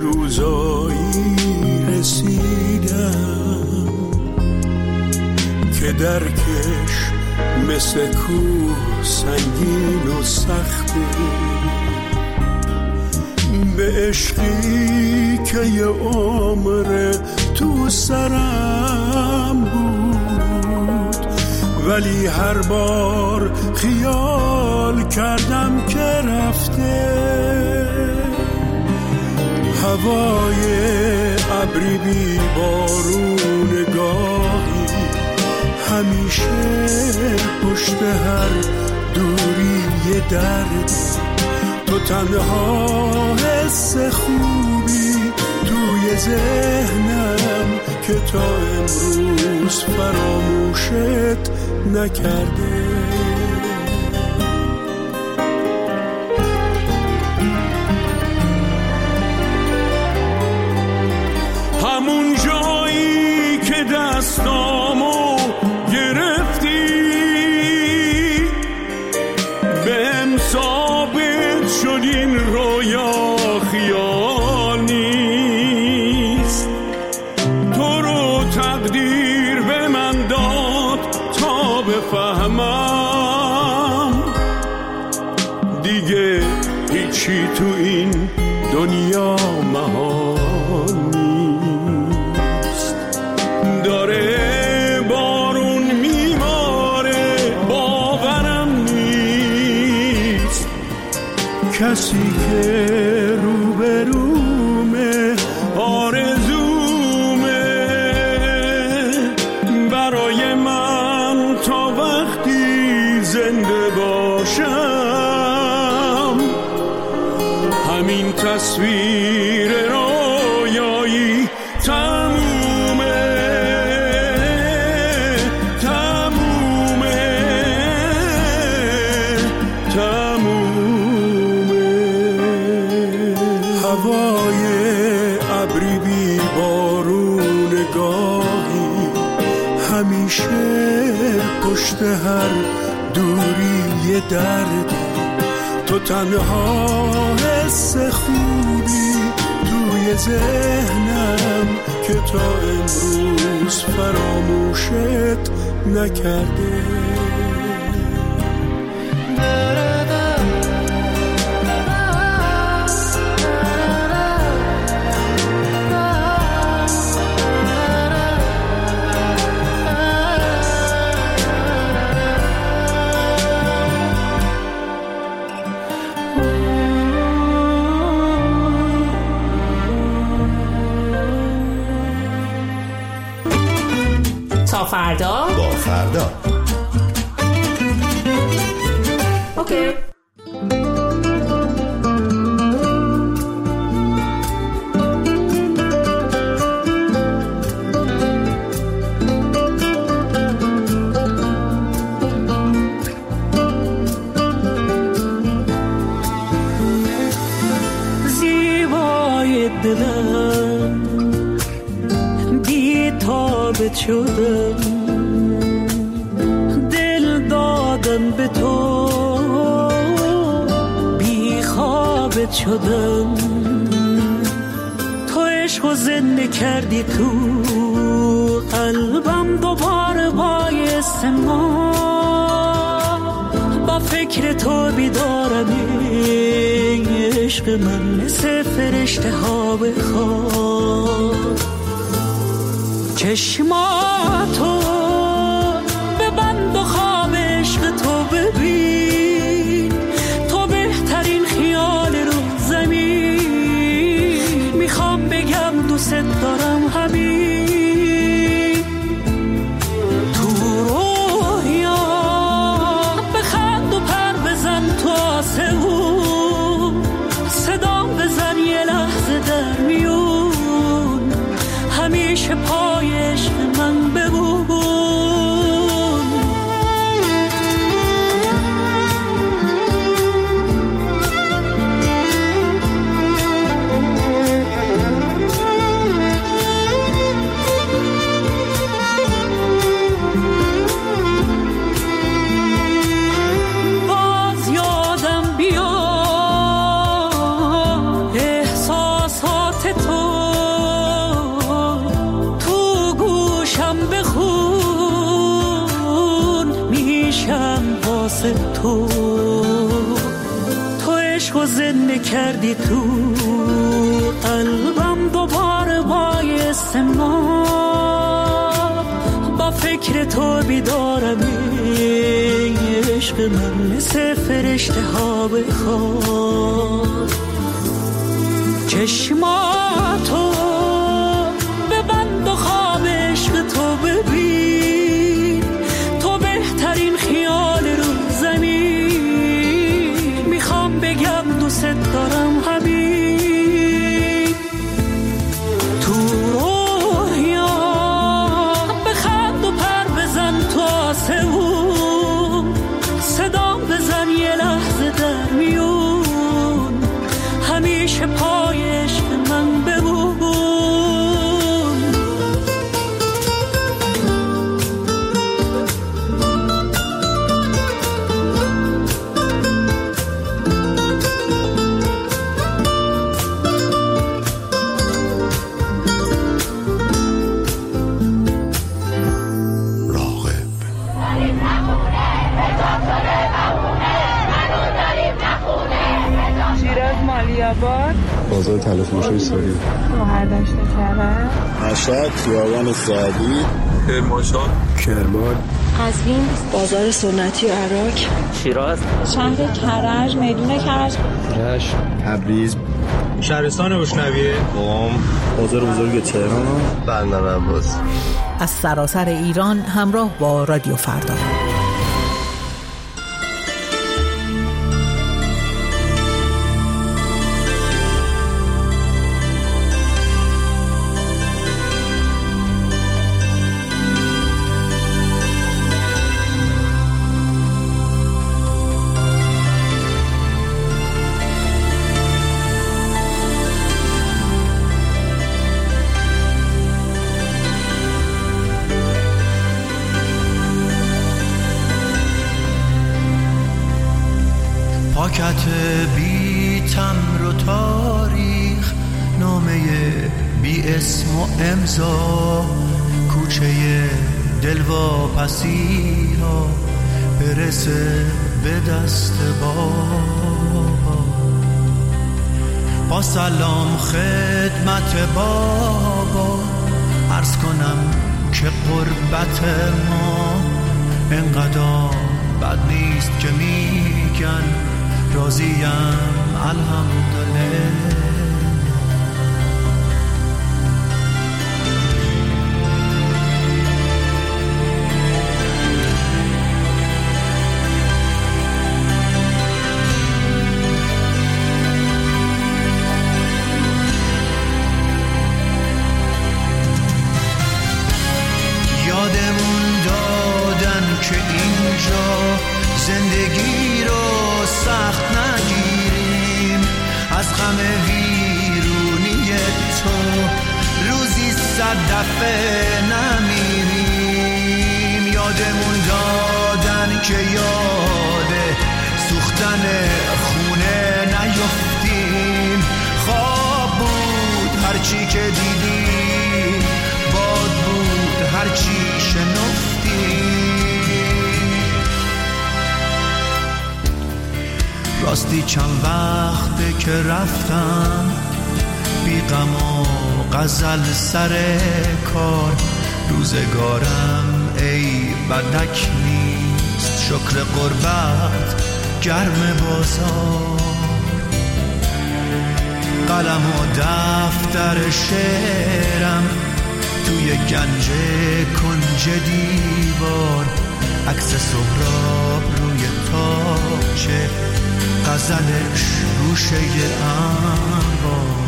روزایی رسیدم که درکش مثل کوه سنگین و سخته، به عشقی که یه عمر تو سرم بود، ولی هر بار خیال کردم که رفته. هوای ابری بی بارون گاهی همیشه پشت هر دوری یه درد، تو تنها حس خوبی توی ذهنم که تا امروز فراموشت نکرده. همون جایی که دستامو گرفتی بهم ثابت شد این رویا خیال نیست. تو رو تقدیر به من داد تا بفهمم دیگه هیچی تو این دنیا محال نیست. داره بارون میباره باورم نیست، کسی که روبرومه آرزومه برای من تا وقتی زنده باشم. همین تصویر رویایی تمومه تمومه تمومه. هوای ابری بی بارون گاهی همیشه پشت هر دوری یه درد، تو تنها حس خوبی توی ذهنم که تا امروز فراموشت نکرده. تا فردا با فردا. اوکی. زیبای دلم بی تابت شدم، دل دادم به تو بی خوابت شدم. تو عشق زنده کردی تو قلبم، دوباره بایست ما با فکر تو بیدارم. عشق من مثل فرشته ها بخواد، چشماتو ببند و خواب عشق تو ببین. تو بهترین خیال رو زمین، میخوام بگم دوست دارم همین. تو رویا بخند و پر بزن تو آسمون، صدا بزن یه لحظه در میون، همیشه پای عشق من بمون. تو عشق زنده کردی تو قلبم دوباره بایست ما با فکر تو بیدارم عشق من مثل فرشته ها بخواد چشماتو ببند و خواب عشق تو ببین تو بهترین خیال رو زمین میخوام بگم دوست دارم همین تو رویا بخند و پر بزن تو آسمون صدام بزن یه لحظه در میون همیشه پای عشق من بمون بازار تلفروشی ساری برداشت کرد مشهد خیابان سعدی کرمانشاه کرمان قزوین بازار سنتی عراق شیراز شهر کرج میدون کرج رشت تبریز شهرستان روشنویه قم بازار بزرگ تهران بندر عباس از سراسر ایران همراه با رادیو فردا. پاکت بی تمر و تاریخ نامه بی اسم و امضا کوچه دلواپسی ها برسه به دست با سلام خدمت بابا عرض کنم که قربت ما انقدر بد نیست که میگن راضیم الحمدلله یادمون دادن که اینجا زندگی رو سخت نگیریم از غم ویرونی تو روزی 100 دفعه نمیریم یادمون دادن که یاد سوختن خونه نیفتیم خواب بود هرچی که دیدیم باد بود هرچی شنفتیم راستی چند وقته که رفتم بی غم و غزل سر کار روزگارم ای بدک نیست شکر قربت گرم بازار قلم و دفتر شعرم توی گنج کنج دیوار عکس سهراب روی تاقچه غزلش روشه انوار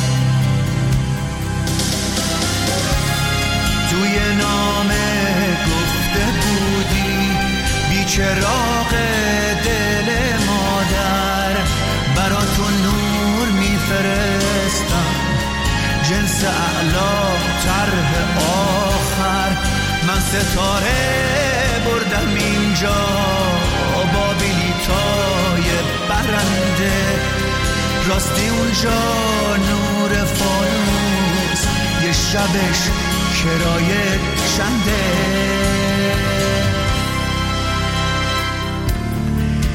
توی نامه گفته بودی بیچراغ دل مادر براتون نور میفرستم جنس اعلا طرح آخر من ستاره بردم اینجا با بلیطای برنده راستی اونجا نور فانوس یه شبش کرایه چنده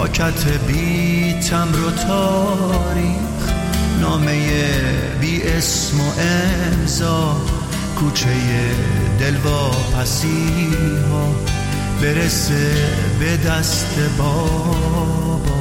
پاکت بی تمر و تاریخ، نامه بی اسم و امضا، کوچه دلواپسی ها برسه به دست بابا.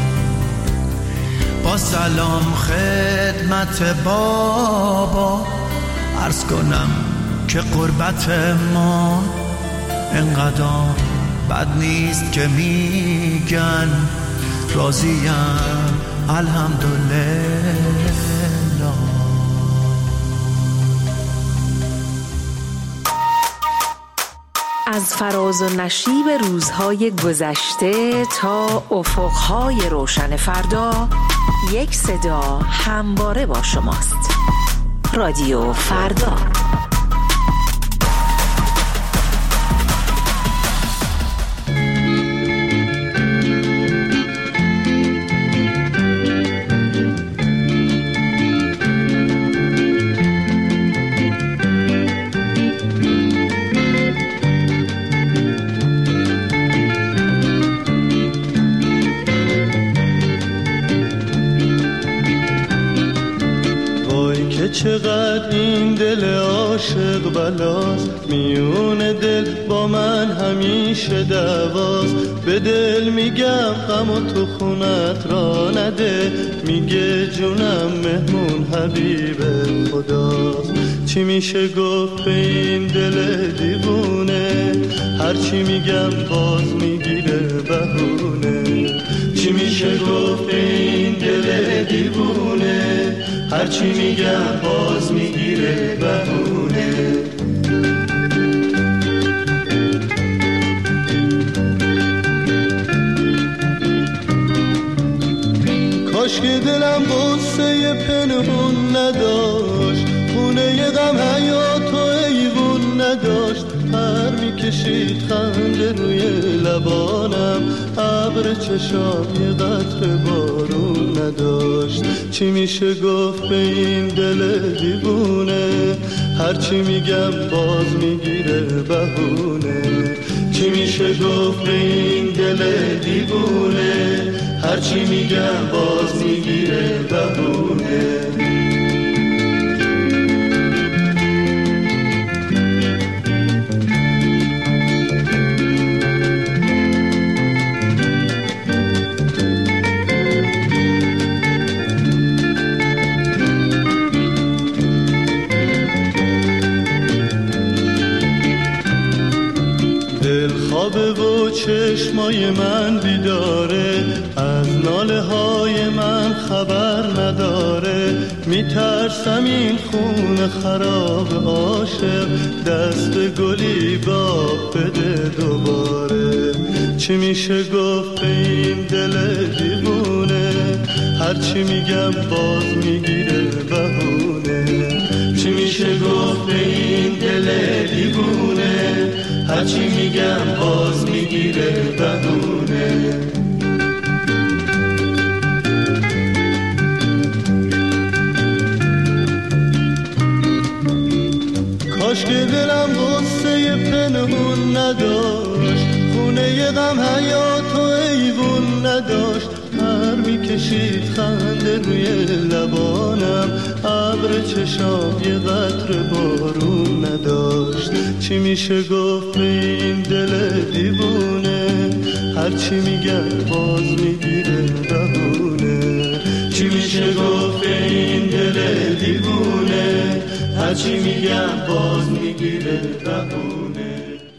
با سلام خدمت بابا عرض کنم که قربت ما انقدر بد نیست که میگن راضیم الحمدلله. از فراز و نشیب روزهای گذشته تا افقهای روشن فردا، یک صدا همواره با شماست. رادیو فردا. چقدر این دل عاشق بلاست، میون دل با من همیشه دعواست. به دل میگم غم تو خونت را نده، میگه جونم مهمون حبیب خداست. چی میشه گفت به این دل دیوونه، هرچی میگم باز میگیره بهونه. چی میشه گفت به این دل دیوونه، هرچی میگم باز میگیره بهونه. کاش که دلم غصه پنهون نداشت، خونه غم حیات و ایوون نداشت. پر میکشید خنده روی لبانم، ابر چشام یه قطره بارون نداشت. چی میشه گفت به این دل دیوونه، هرچی میگم باز میگیره بهونه. چی میشه گفت به این دل دیوونه، هرچی میگم باز میگیره بهونه. و چشمای من بیداره، از ناله های من خبر نداره. میترسم این خون خراب عاشق دست گلی باغ بده دوباره. چی میشه گفت به این دل دیوونه، هرچی میگم باز میگیره بهونه. چی میشه گفت به این دل دیوونه، هرچی میگم باز میگیره بهونه. کاش که دلم غصه پنهون نداشت، خونه غم حیات و ایوون نداشت. پر میکشید خنده روی لبانم، ابر چشام یه قطره بارون نداشت. چی میشه گفت به این دل دیوونه، هرچی میگم باز میگیره بهونه. چی میشه گفت به این دل دیوونه، هرچی میگم باز میگیره بهونه.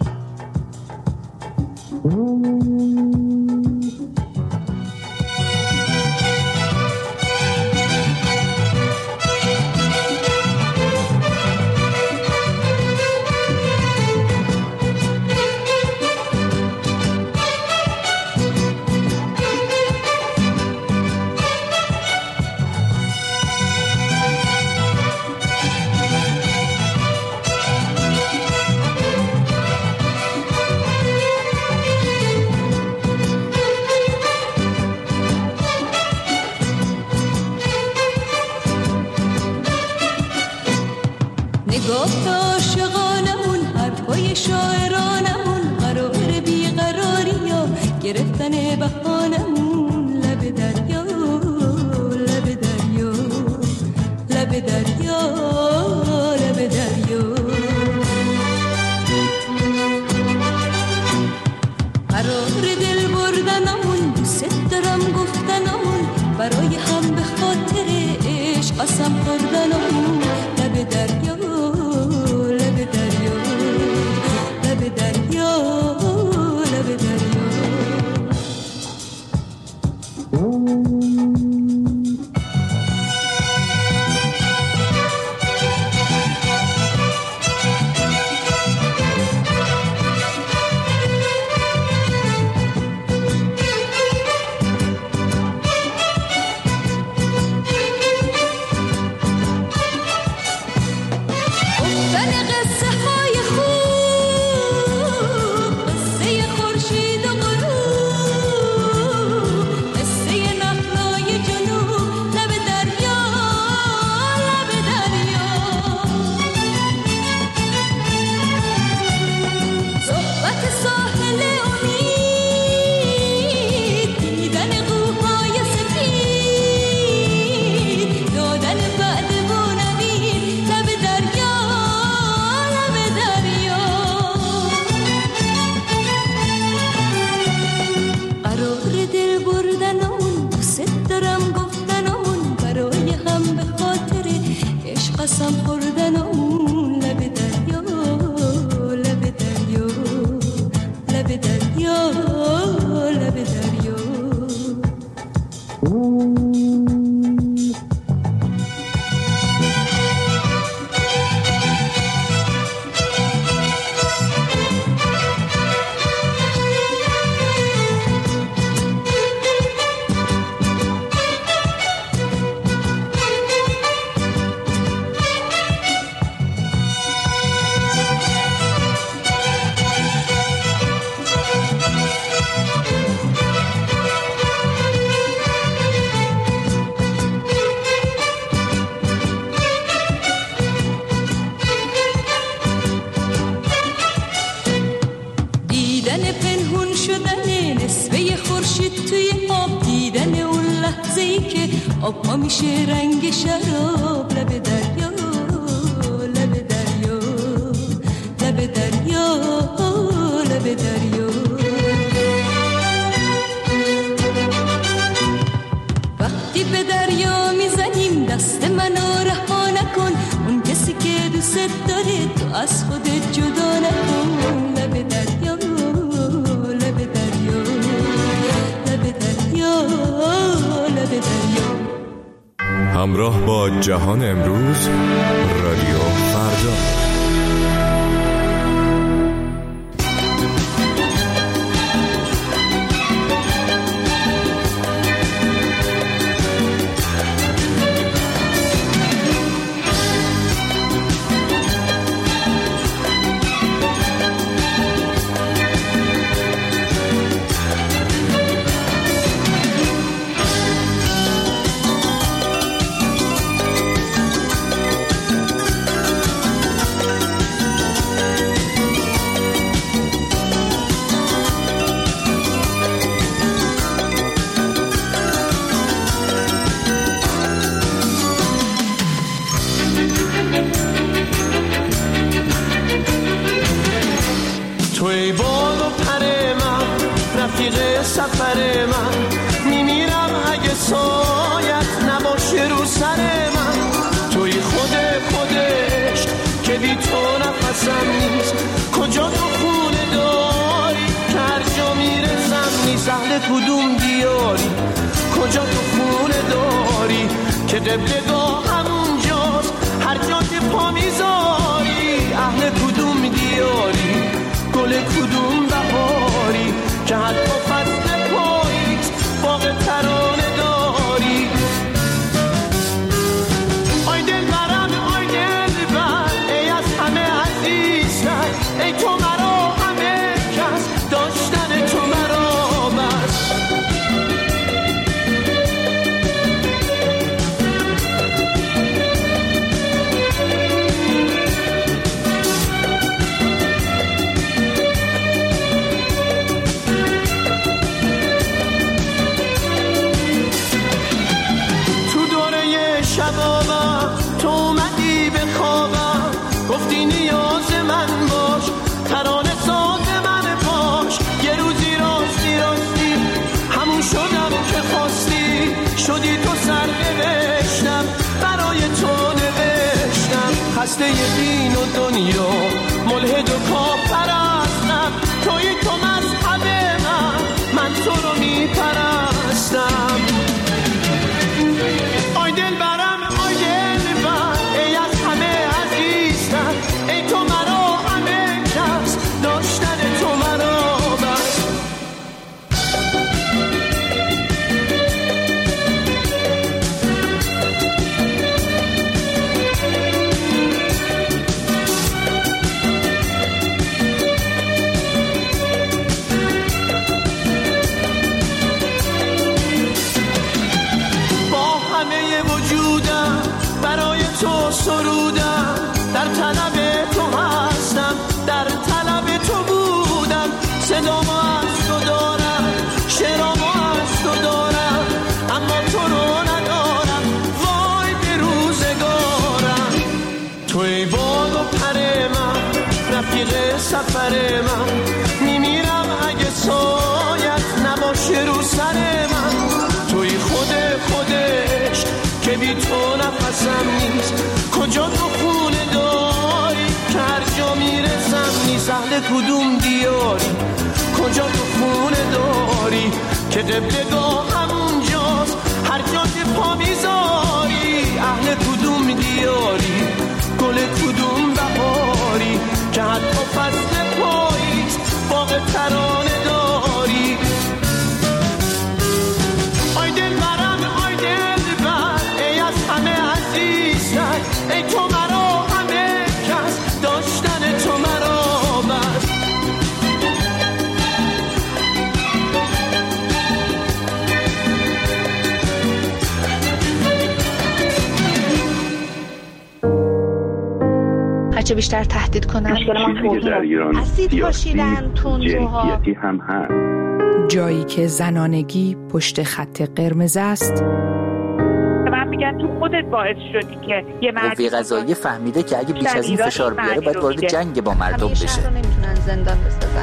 گفت عاشقانمون، حرفای شاعرانمون، قرار بیقراری ها گرفتن بهانمون لب دریا لب دریا لب دریا لب دریا قرار دل بردنمون دوست دارم گفتنمون برای هم به خاطر عشق قسم خوردنمون لب دریا لب دریا لب دریا لب دریا قسم خوردنمون لب دریا لب دریا لب دریا لب دریا آب ها میشه رنگ شراب لب دریا لب دریا لب دریا لب دریا وقتی به دریا میزنیم دست منو رها نکن اون کسی که دوست داره تو از خودت جدا نکن لب دریا لب دریا لب دریا لب دریا همراه با جهان امروز رادیو فردا. توی باد و پر من رفیق سفر من میمیرم اگه سایت نباشه رو سر من توی خودش که بی تو نفسم نیست کجا تو خونه داری که هر جا میرسم نیست اهل کدوم دیاری کجا تو خونه داری که قبلگاه همونجاست هر جا که پا میذاری اهل کدوم دیاری گل کدوم بهاری که حتی فصل پاییز باغ ترانه داری آی دل برم آی دل بر ای از همه عزیزتر ای تو مرا همه کس داشتن تو مرا بس خسته دین و دنیا ملحد و کافرستم توی تو مذهب من تو رو میپرستم آی دل برم آی دل بر ای از همه عزیزتر ای تو مرا همه کس داشتن تو مرا بس سرودم در طلب تو هستم در طلب تو بودم صدامو از تو دارم شعرامو از تو دارم اما تو رو ندارم وای به روزگارم توی باد و پر من رفیق سفر من میمیرم اگه سایت نباشه رو سر من توی خودش که بی تو نفسم نیست کجا تو خونه داری که هر جا میرسم نیست اهل کدوم دیاری کجا تو خونه داری که قبلگاه همونجاست هر جا که پا میذاری اهل کدوم دیاری گل کدوم بهاری که حتی فصل پاییز باغ ترانه داری آی دل برم آی دل بر ای از همه عزیزتر ای تو مرا همه کس داشتن تو مرا بس هرچه بیشتر تهدید کنن اسید پاشیدن تندروها هم هست جایی که زنانگی پشت خط قرمز است من میگن تو خودت باعث شدی که یه قوه قضاییه فهمیده که اگه بیش از این فشار بیاره باید وارد جنگ با مردم بشه نمیتونن زندان بسازن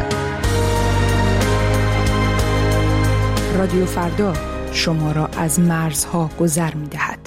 رادیو فردا شما را از مرزها گذر می‌دهد.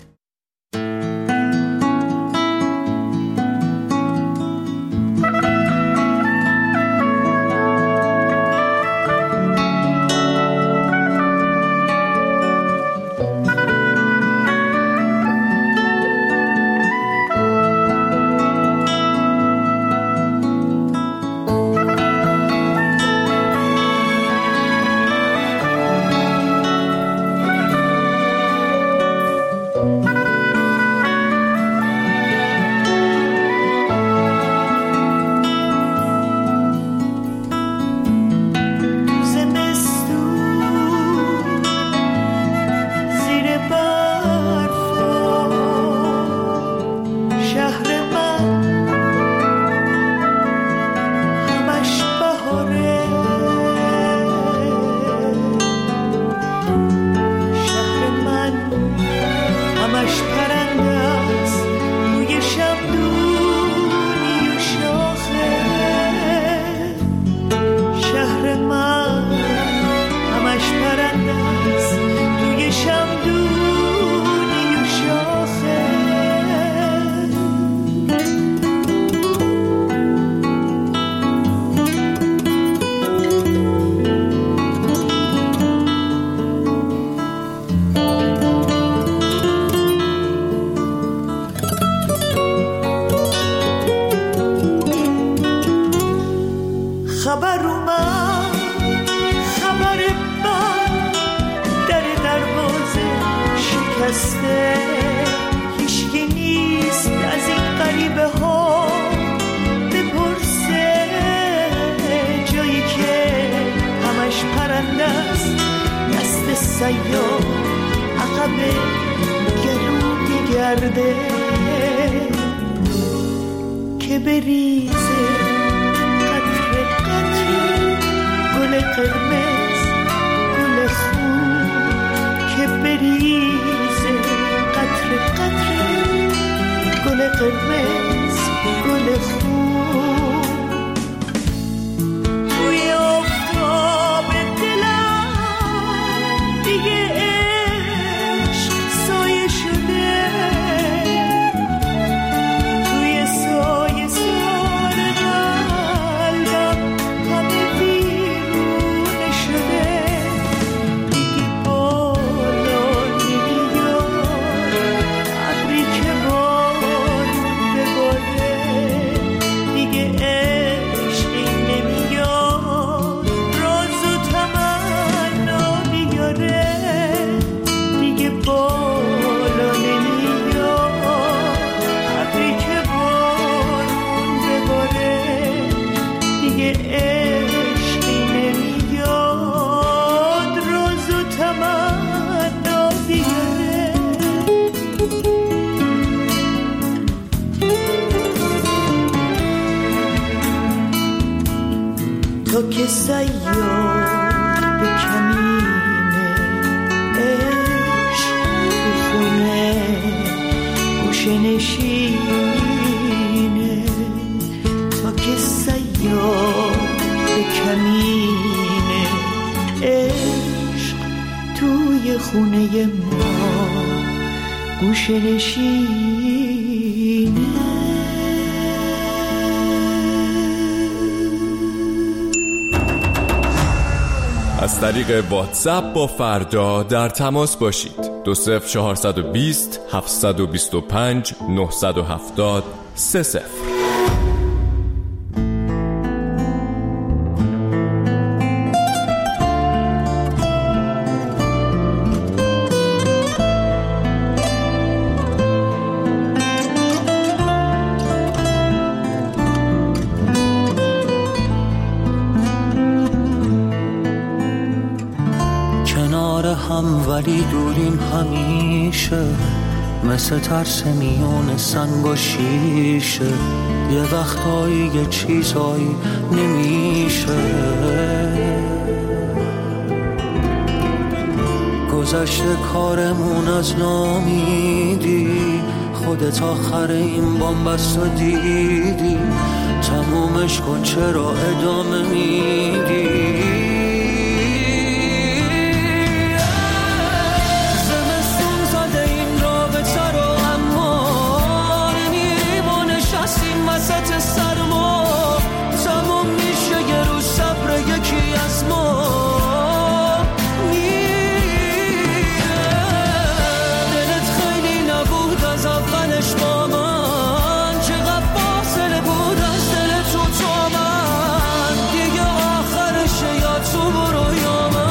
تو که صیاد به کمین عشق تو خونه گوشه نشینه، تو که صیاد به کمین عشق توی خونه ما گوشه نشینه. از طریق واتساپ با فردا در تماس باشید. 20420 725 970 30. ولی دوریم همیشه، مثل ترس میون سنگ و شیشه. یه وقتایی یه چیزایی نمیشه، گذشته کارمون از نامیدی، خودت آخر این بامبست و دیدی، تمومش کن چرا ادامه میدی. وسط سرما تموم میشه یه روز صبر یکی از ما میره. دلت خیلی نبود از اولش با من، چقدر فاصله بود از دل تو تا من، دیگه آخرشه یا تو برو یا من.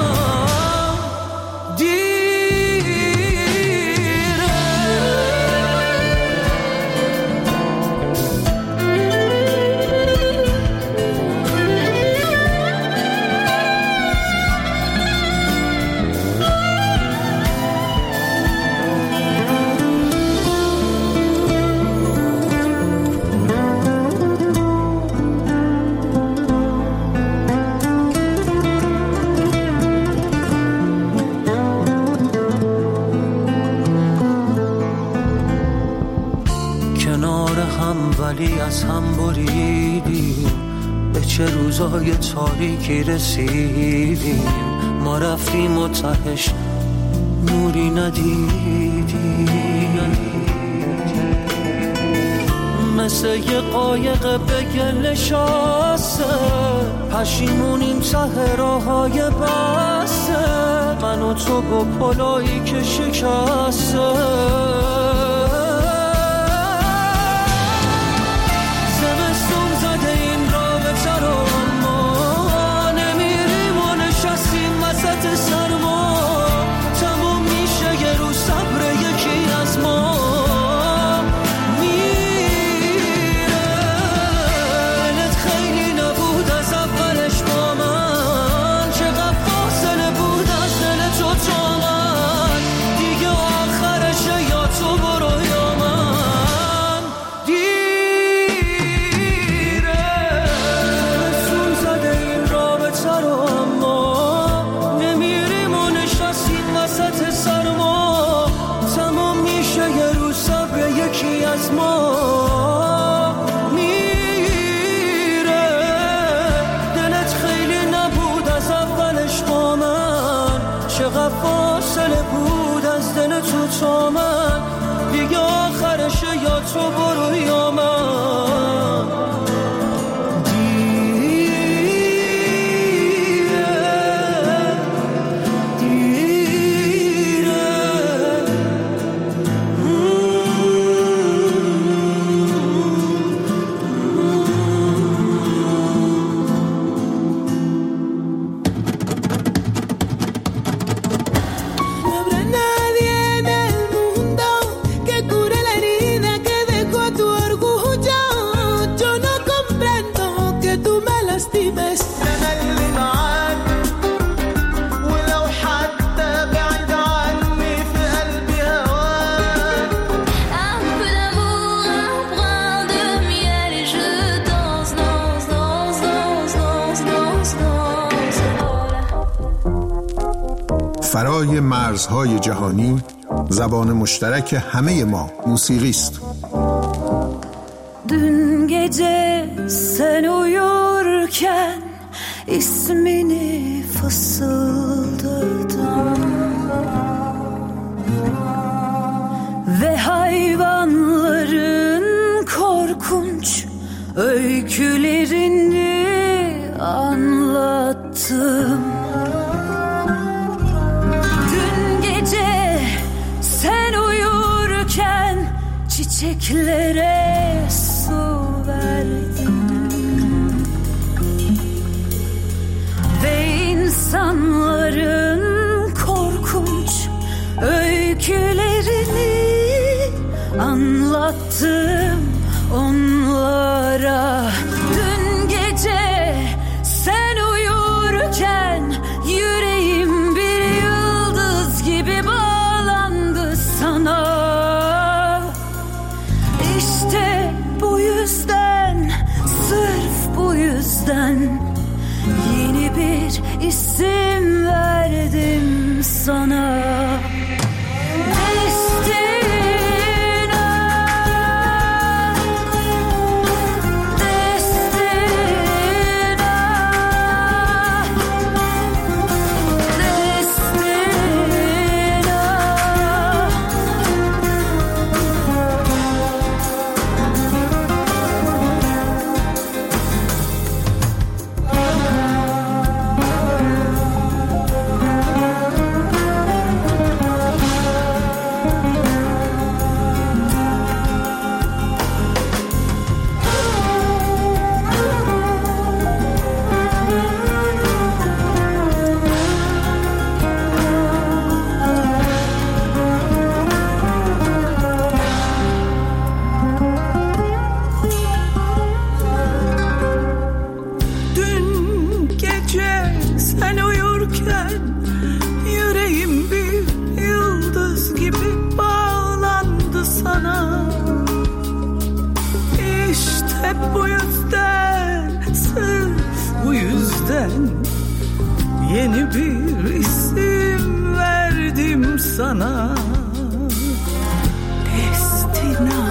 ولی از هم بریدیم، به چه روزای تاریکی رسیدیم. ما رفتیم و تهش نوری ندیدیم، مثل یه قایق به گل نشسته، پشیمونیم ته راههای بسته، من و تو با پلایی که شکسته. تو فرای مرزهای جهانی زبان مشترک همه ما موسیقی است. Dün gece sen uyurken ismini fısıldadım ve hayvanların korkunç öykülerini anlattım. Dün gece sen uyurken çiçeklere su verdim ve insanların korkunç öykülerini anlattım onlara. Dün gece sen uyurken yüreğim bir yıldız gibi bağlandı sana. İşte bu yüzden, sırf bu yüzden yeni bir isim verdim sana. Yeni bir isim verdim sana. Destina.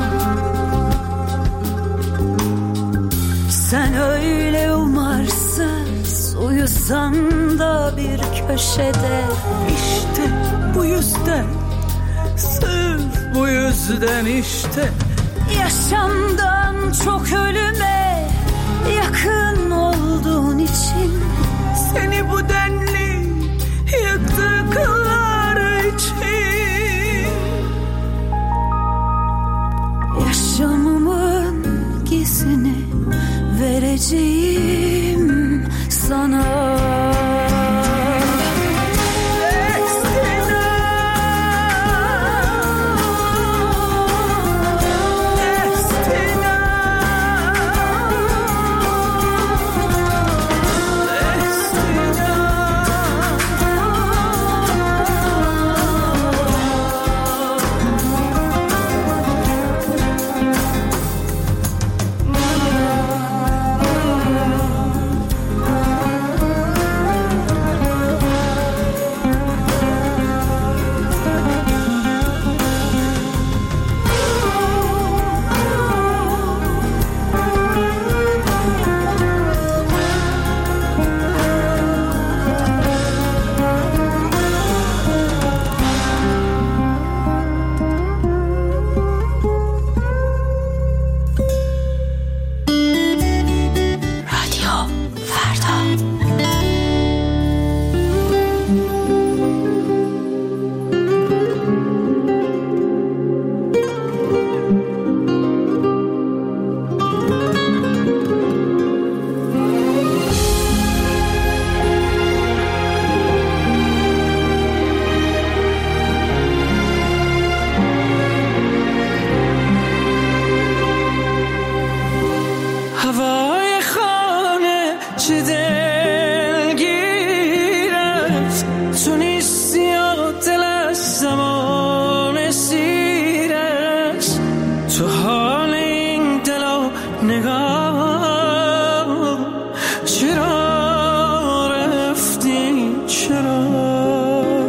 Sen öyle umarsız uyusan da bir köşede. İşte bu yüzden, sırf bu yüzden işte yaşamdan çok ölüme yakın olduğun için, seni bu denli yıktıklar için, yaşamımın gizini vereceğim sana. چرا رفتی چرا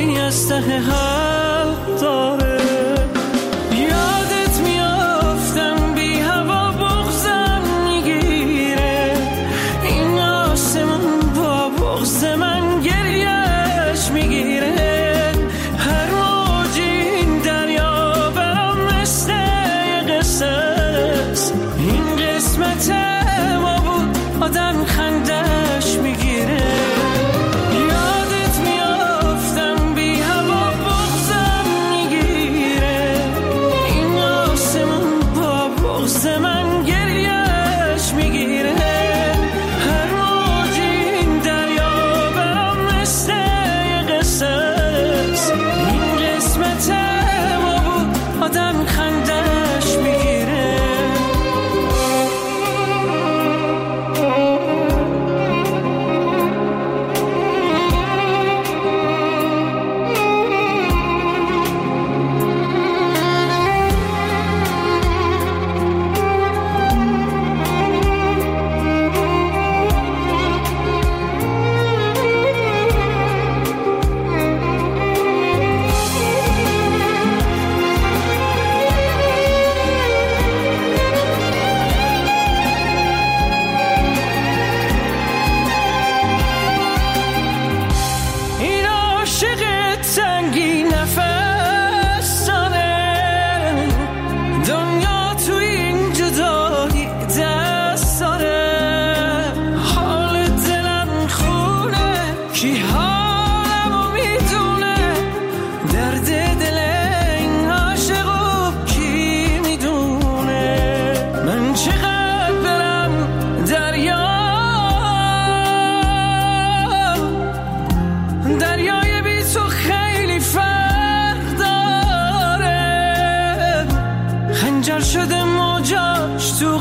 بغضی از ته حلق داره. یادت میافتم بی هوا بغضم میگیره، این آسمون با بغض من گریهش میگیره. هر موجی این دریا برام مثل یه قصه است، این قسمت ما بود آدم خندش میگیره. یادت میافتم بی هوا بغضم میگیره، این آسمون با بغض من گریهش میگیره. هر موجی این دریا برام مثل یه قصه است، این قسمت ما بود آدم خندش میگیره. این عاشق تنگی نفس داره، دنیا تو این جدایی دست داره. حال دلم خونه کی حالمو میدونه، درد دل این عاشقو کی میدونه. من چقدر برم دریای بی تو خیلی فرق داره. خنجر شده موجاش تو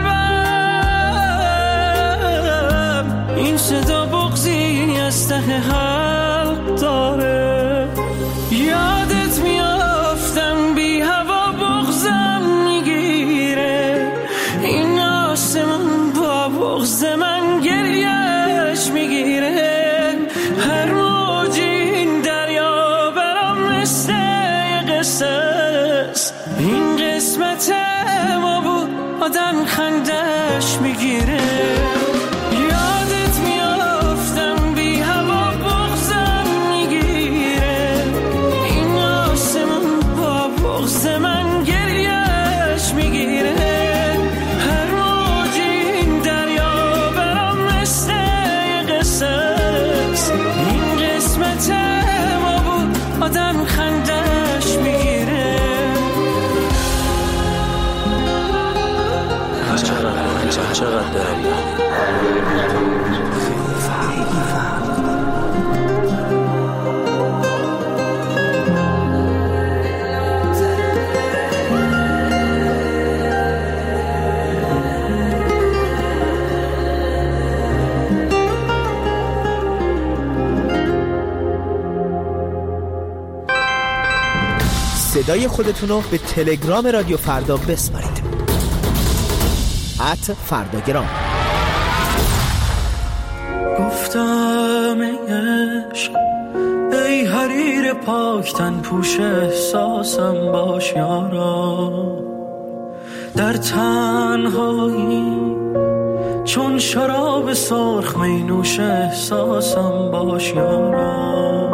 قلبم، این صدا بغضی از ته حلق داره. یادت میافتم بی هوا بغضم میگیره، این آسمون با بغض من گریهش میگیره. هر موجی این دریا برام مثل یه قصه است، این قسمت ما بود آدم خندش میگیره. یادت میافتم بی هوا بغضم میگیره، این آسمون با بغض من گریهش میگیره. هر موجی این دریا برام مثل یه قصه است، این قسمت ما بود آدم خندش میگیره. چقدر داری صدای خودتونو به تلگرام رادیو فردا بسپارید. @فرداگرام. گفتم ای عشق، ای حریر پاکتن پوش احساسم باش یارا. در تنهایی چون شراب سرخ می نوش احساسم باش یارا.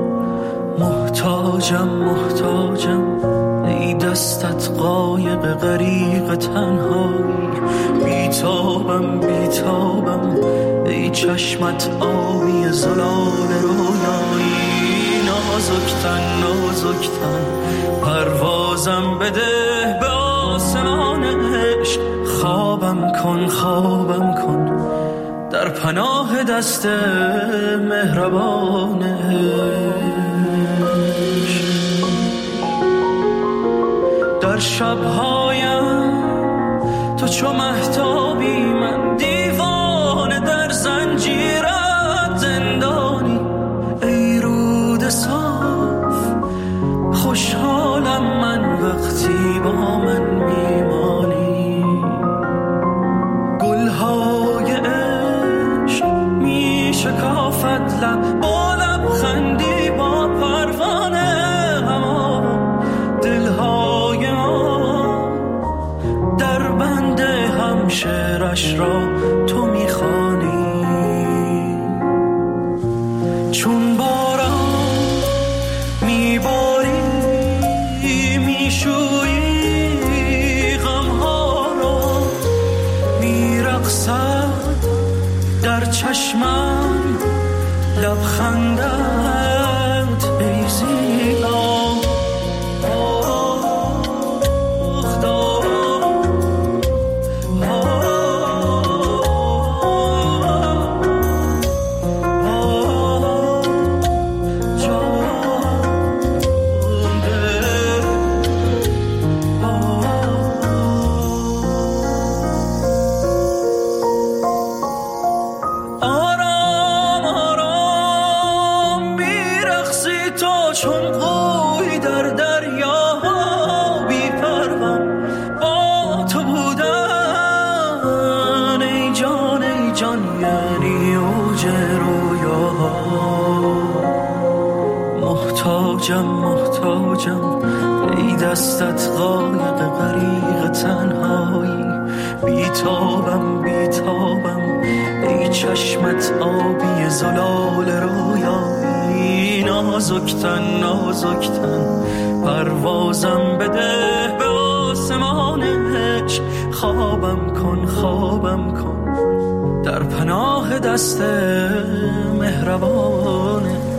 محتاجم ای دستت قایق غریق تنهایی. بیتابم ای چشمت آبی زلال رویایی. نازکتن پروازم بده به آسمان عشق. خوابم کن در پناه دست مهربان عشق. در شبهایم تو چو مهتابی، من دیوانه در زنجیرت زندانی. ای رود صاف خوشحالم من وقتی با من میمانی. گلهای عشق میشکافد لب با لبخندی با پر میباری میشویی غمها رو، میرقصد در چشمم لبخندت ای زیبا. محتاجم ای دستت غایق غریق تنهایی، بیتابم ای چشمت آبی زلال رویایی. نازکتن پروازم بده به آسمانش، خوابم کن در پناه دست مهربانه.